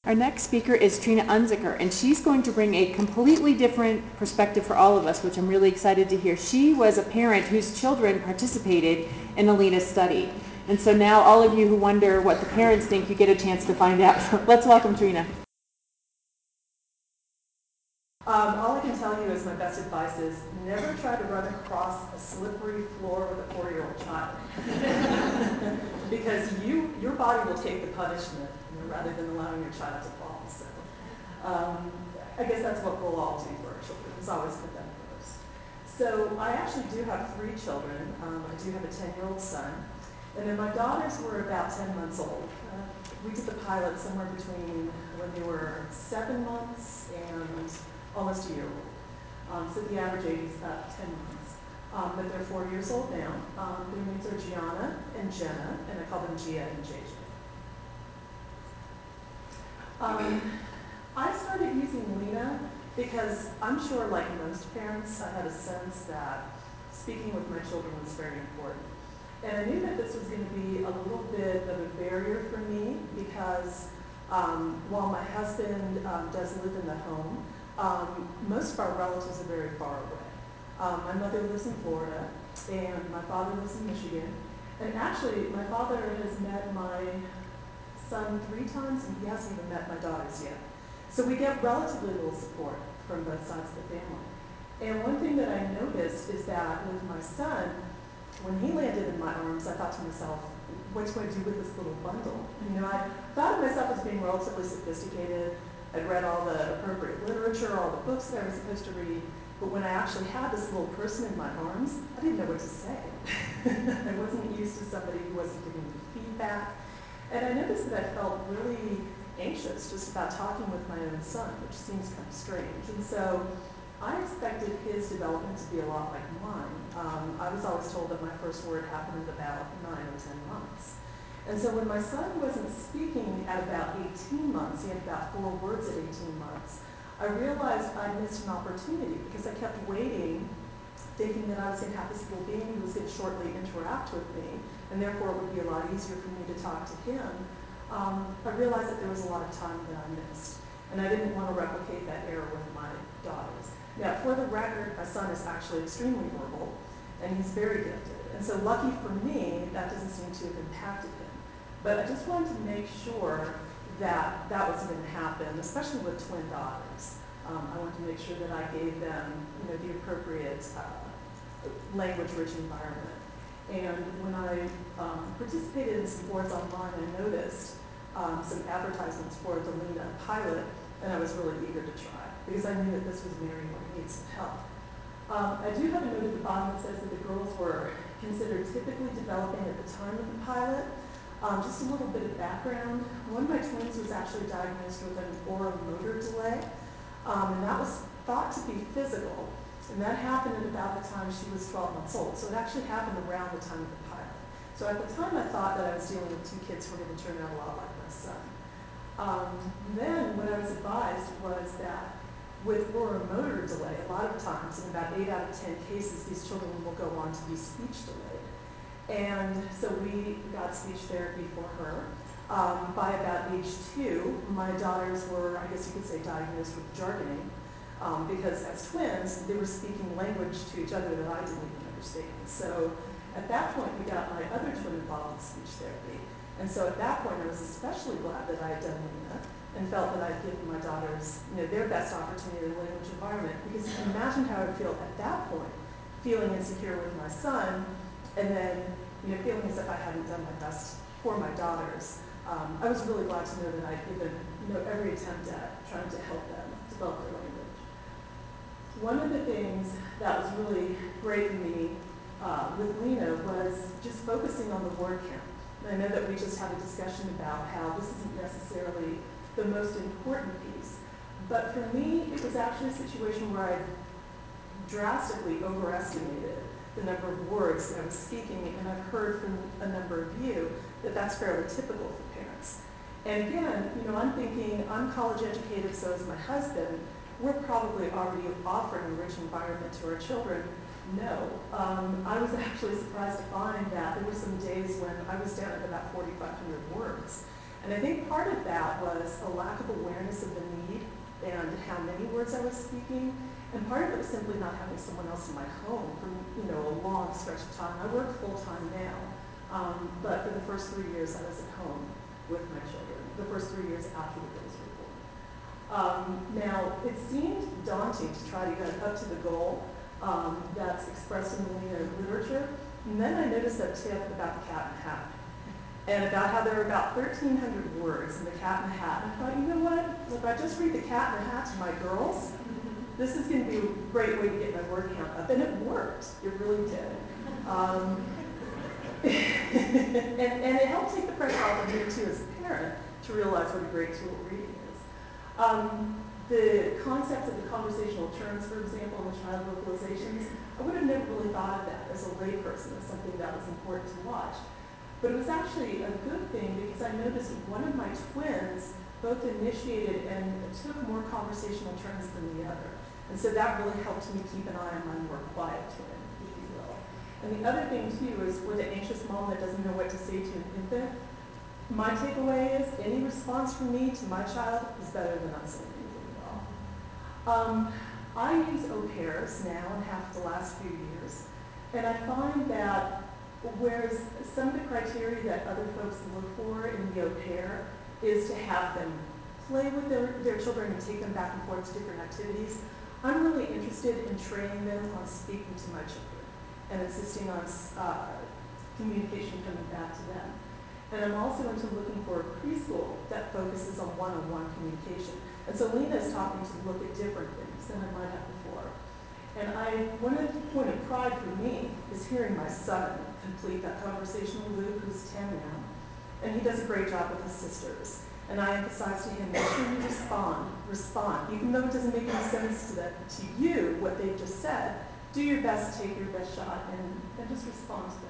Our next speaker is Trina Unzicker, and she's going to bring a completely different perspective for all of us, which I'm really excited to hear. She was a parent whose children participated in the Lena study. And so now all of you who wonder what the parents think, you get a chance to find out. Let's welcome Trina. All I can tell you is my best advice is never try to run across a slippery floor with a 4-year-old child. Because your body will take the punishment rather than allowing your child to fall. So I guess that's what we'll all do for our children. It's always put them first. So I actually do have 3 children. I do have a 10-year-old son. And then my daughters were about 10 months old. We did the pilot somewhere between when they were 7 months and almost a year old. So the average age is about 10 months. But they're 4 years old now. Their names are Gianna and Jenna, and I call them Gia and JJ. I started using Lena because I'm sure, like most parents, I had a sense that speaking with my children was very important. And I knew that this was going to be a little bit of a barrier for me because while my husband does live in the home, most of our relatives are very far away. My mother lives in Florida, and my father lives in Michigan. And actually, my father has met my son 3 times, and he hasn't even met my daughters yet. So we get relatively little support from both sides of the family. And one thing that I noticed is that with my son, when he landed in my arms, I thought to myself, what do I do with this little bundle? You know, I thought of myself as being relatively sophisticated. I'd read all the appropriate literature, all the books that I was supposed to read. But when I actually had this little person in my arms, I didn't know what to say. I wasn't used to somebody who wasn't giving me feedback. And I noticed that I felt really anxious just about talking with my own son, which seems kind of strange. And so I expected his development to be a lot like mine. I was always told that my first word happened at about 9 or 10 months. And so when my son wasn't speaking at about 18 months, he had about 4 words at 18 months, I realized I missed an opportunity because I kept waiting, thinking that I was going to have this little being who was going to shortly interact with me, and therefore it would be a lot easier for me to talk to him. I realized that there was a lot of time that I missed, and I didn't want to replicate that error with my daughters. Now, for the record, my son is actually extremely verbal, and he's very gifted. And so lucky for me, that doesn't seem to have impacted him. But I just wanted to make sure that that wasn't going to happen, especially with twin daughters. I wanted to make sure that I gave them, the appropriate language-rich environment. And when I participated in some boards online, I noticed some advertisements for the Lena pilot, and I was really eager to try because I knew that this was an area where I needed some help. I do have a note at the bottom that says that the girls were considered typically developing at the time of the pilot. Just a little bit of background. One of my twins was actually diagnosed with an oromotor delay, and that was thought to be physical. And that happened at about the time she was 12 months old. So it actually happened around the time of the pilot. So at the time I thought that I was dealing with 2 kids who were going to turn out a lot like my son. Then what I was advised was that with oromotor delay, a lot of times, in about 8 out of 10 cases, these children will go on to be speech delayed. And so we got speech therapy for her. By about age 2, my daughters were, I guess you could say, diagnosed with jargoning, because as twins, they were speaking language to each other that I didn't even understand. So at that point, we got my other twin involved in speech therapy. And so at that point, I was especially glad that I had done Lena and felt that I'd given my daughters, their best opportunity in a language environment. Because you can imagine how I would feel at that point, feeling insecure with my son, and then feeling as if I hadn't done my best for my daughters. I was really glad to know that I'd given every attempt at trying to help them develop their language. One of the things that was really great for me with Lena was just focusing on the word count. And I know that we just had a discussion about how this isn't necessarily the most important piece, but for me, it was actually a situation where I drastically overestimated the number of words that I was speaking, and I've heard from a number of you that that's fairly typical for parents. And again, I'm thinking, I'm college educated, so is my husband. We're probably already offering a rich environment to our children. No. I was actually surprised to find that there were some days when I was down at about 4,500 words. And I think part of that was a lack of awareness of the need and how many words I was speaking. And part of it was simply not having someone else in my home for a long stretch of time. I work full-time now, but for the first 3 years I was at home with my children, the first 3 years after the girls were born. Now, it seemed daunting to try to get up to the goal that's expressed in the Lena literature. And then I noticed that tip about the cat in the hat, and about how there were about 1,300 words in the cat in the hat. And I thought, you know what? If I just read the cat in the hat to my girls, this is going to be a great way to get my word count up. And it worked. It really did. And it helped take the pressure off of me, too, as a parent, to realize what a great tool reading is. The concepts of the conversational turns, for example, and the child vocalizations, I would have never really thought of that as a layperson as something that was important to watch. But it was actually a good thing because I noticed one of my twins both initiated and took more conversational turns than the other. And so that really helped me keep an eye on my more quiet twin, if you will. And the other thing, too, is for the anxious mom that doesn't know what to say to an infant, my takeaway is any response from me to my child is better than not saying anything at all. I use au pairs now and have for the last few years, and I find that whereas some of the criteria that other folks look for in the au pair is to have them play with their children and take them back and forth to different activities, I'm really interested in training them on speaking to my children and insisting on communication coming back to them. And I'm also into looking for a preschool that focuses on one-on-one communication. And so Lena is talking to look at different things than I might have before. And one point of pride for me is hearing my son complete that conversational loop, who's 10 now. And he does a great job with his sisters. And I emphasize to him, make sure you respond. Even though it doesn't make any sense to you, what they've just said, do your best, take your best shot, and just respond to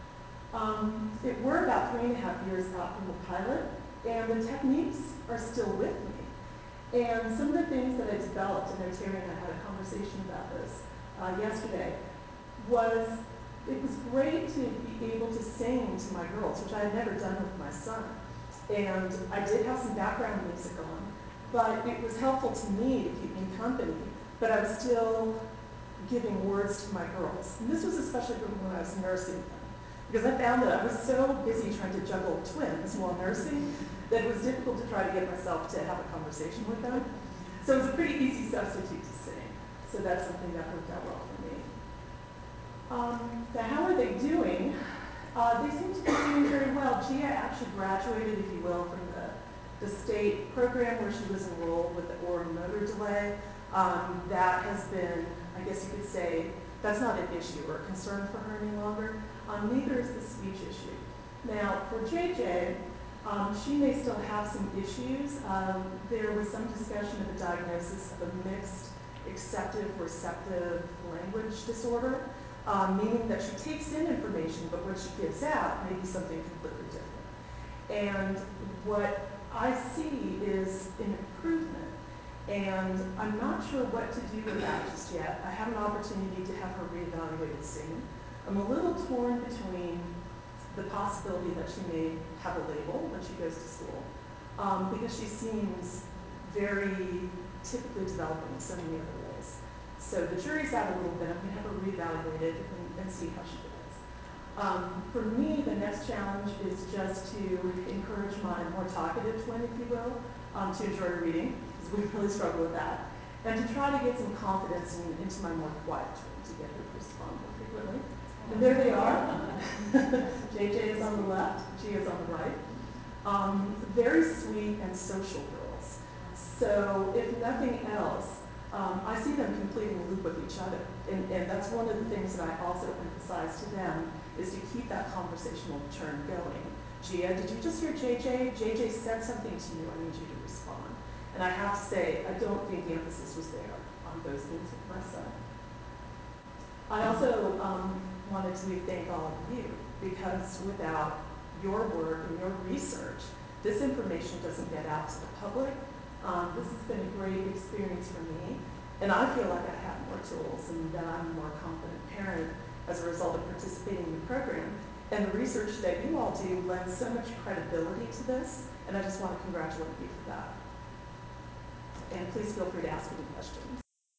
them. We're about 3.5 years out from the pilot, and the techniques are still with me. And some of the things that I developed, and Terry and I had a conversation about this yesterday, was it was great to be able to sing to my girls, which I had never done with my son. And I did have some background music on, but it was helpful to me to keep me company, but I was still giving words to my girls. And this was especially when I was nursing them, because I found that I was so busy trying to juggle twins while nursing that it was difficult to try to get myself to have a conversation with them. So it was a pretty easy substitute to sing. So that's something that worked out well for me. So how are they doing? They seem to be doing very well. Gia actually graduated, if you will, from the state program where she was enrolled with the oral motor delay. That has been, I guess you could say, that's not an issue or a concern for her any longer. Neither is the speech issue. Now, for JJ, she may still have some issues. There was some discussion of a diagnosis of a mixed acceptive receptive language disorder, meaning that she takes in information, but what she gives out may be something completely different. And what I see is an improvement, and I'm not sure what to do with that just yet. I have an opportunity to have her reevaluated soon. I'm a little torn between the possibility that she may have a label when she goes to school, because she seems very typically developing in so many other ways. So the jury's out a little bit. I'm going to have her reevaluated and see how she does. For me, the next challenge is just to encourage my more talkative twin, if you will, to enjoy reading, because we really struggle with that, and to try to get some confidence into my more quiet twin to get her to respond more frequently. And there they are. JJ is on the left, Gia is on the right. Very sweet and social girls. So if nothing else, I see them completing the loop with each other. And that's one of the things that I also emphasize to them is to keep that conversational turn going. Gia, did you just hear JJ? JJ said something to you. I need you to respond. And I have to say, I don't think the emphasis was there on those things with my son. I also wanted to thank all of you, because without your work and your research, this information doesn't get out to the public. This has been a great experience for me, and I feel like I have more tools and that I'm a more confident parent as a result of participating in the program. And the research that you all do lends so much credibility to this, and I just want to congratulate you for that. And please feel free to ask any questions.